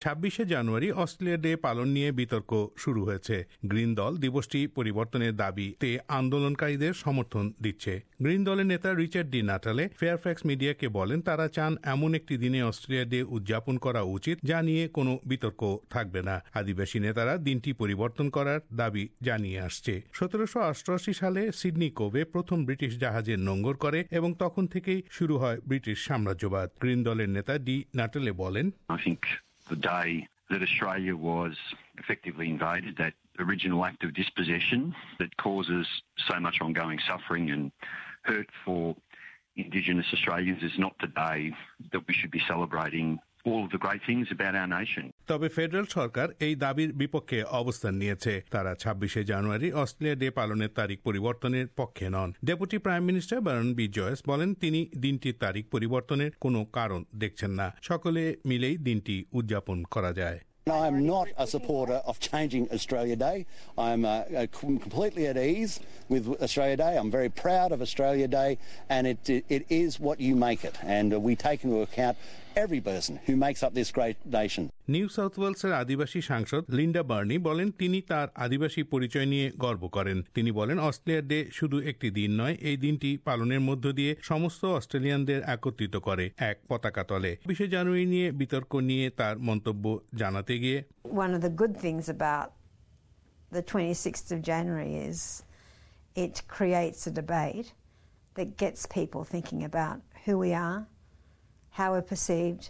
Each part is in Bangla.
26শে জানুয়ারি অস্ট্রেলিয়া ডে পালন নিয়ে বিতর্ক শুরু হয়েছে। গ্রিন দল দিবসটি পরিবর্তনের দাবিতে আন্দোলনকারীদের সমর্থন দিচ্ছে। গ্রিন দলের নেতা রিচার্ড ডি নাটালে ফেয়ারফ্যাক্স মিডিয়াকে বলেন, তারা চান এমন একটি দিনে অস্ট্রেলিয়া ডে উদযাপন করা উচিত যা নিয়ে কোনো বিতর্ক থাকবে না। আদিবাসী নেতারা দিনটি পরিবর্তন করার দাবি জানিয়ে আসছে। 1788 সালে সিডনি কোভে প্রথম ব্রিটিশ জাহাজের নোঙ্গর করে এবং তখন থেকেই শুরু হয় ব্রিটিশ সাম্রাজ্যবাদ। গ্রিন দলের নেতা ডি নাটালে বলেন, the day that Australia was effectively invaded, that original act of dispossession that causes so much ongoing suffering and hurt for Indigenous Australians, is not the day that we should be celebrating all of the great things about our nation. তবে ফেডারেল সরকার এই দাবির বিপক্ষে অবস্থান নিয়েছে। তারা 26শে জানুয়ারি অস্ট্রেলিয়া ডে পালনের তারিখ পরিবর্তনের পক্ষে নন। Deputy prime minister Barnaby Joyce বলেন, তিনি দিনটির তারিখ পরিবর্তনের কোনো কারণ দেখছেন না। সকলে মিলেই দিনটি উদযাপন করা যায়। I am not a supporter of changing Australia Day. I'm completely at ease with Australia Day. I'm very proud of Australia Day, and it is what you make it. And we take into account every person who makes up this great nation. New south ওয়েলসের আদিবাসী সাংসদ লিন্ডা বার্নি বলেন, তিনি তার আদিবাসী পরিচয় নিয়ে গর্ব করেন। তিনি বলেন, অস্ট্রেলিয়া ডে শুধু একটি দিন নয়, এই দিনটি পালনের মধ্য দিয়ে সমস্ত অস্ট্রেলিয়ানদের একত্রিত করে এক পতাকা তলে। 20শে জানুয়ারি নিয়ে বিতর্ক নিয়ে তার মন্তব্য জানাতে গিয়ে, One of the good things about the 26th of January is it creates a debate that gets people thinking about who we are, how we're perceived,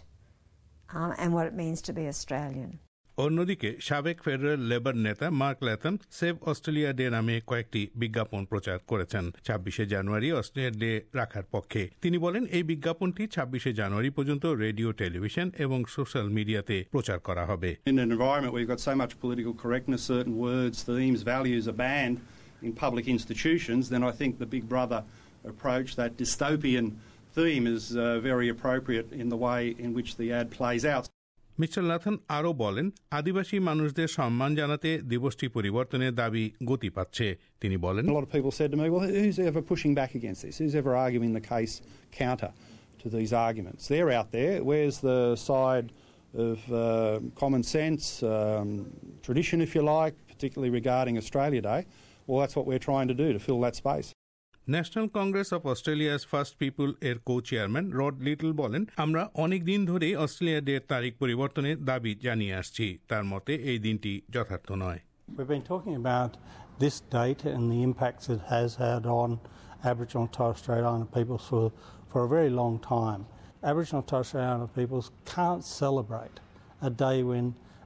and what it means to be Australian. অন্যদিকে সাবেক ফেডারেল লেবার নেতা Mark Latham save Australia day নামে কয়েকটি বিজ্ঞাপন প্রচার করেছেন 26শে জানুয়ারি অস্ট্রেলিয়া ডে রাখার পক্ষে। তিনি বলেন, এই বিজ্ঞাপনটি 26শে জানুয়ারি পর্যন্ত রেডিও, টেলিভিশন এবং সোশ্যাল মিডিয়াতে প্রচার করা হবে। In an environment where you've got so much political correctness, certain words, themes, values are banned in public institutions, then I think the Big Brother approach, that dystopian theme, is very appropriate in the way in which the ad plays out. Mister Latham আরও বলেন, আদিবাসী মানুষদের সম্মান জানাতে দিবসটি পরিবর্তনের দাবি গতি পাচ্ছে। তিনি বলেন, A lot of people said to me, well, who's ever pushing back against this? Who's ever arguing the case counter to these arguments? They're out there. Where's the side of common sense, tradition, if you like, particularly regarding Australia Day? Well, that's what we're trying to do, to fill that space. National congress of Australia's first people এর কো চেয়ারম্যান রড লিটল বলেন, আমরা অনেক দিন ধরেই অস্ট্রেলিয়া ডে তারিখ পরিবর্তনের দাবি জানিয়ে আসছি। তার মতে এই দিনটি যথার্থ নয়। We've been talking about this date and the impacts it has had on Aboriginal and Torres Strait Islander peoples for a very long time. Aboriginal and Torres Strait Islander peoples can't celebrate a day when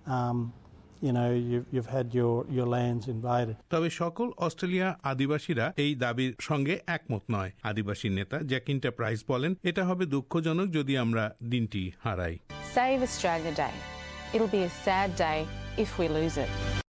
you've had your lands invaded. তবে সকল অস্ট্রেলিয়া আদিবাসীরা এই দাবির সঙ্গে একমত নয়। আদিবাসী নেতা জ্যাকিন্টা প্রাইস বলেন, এটা হবে দুঃখজনক যদি আমরা দিনটি হারাই। Save Australia Day. It'll be a sad day if we lose it.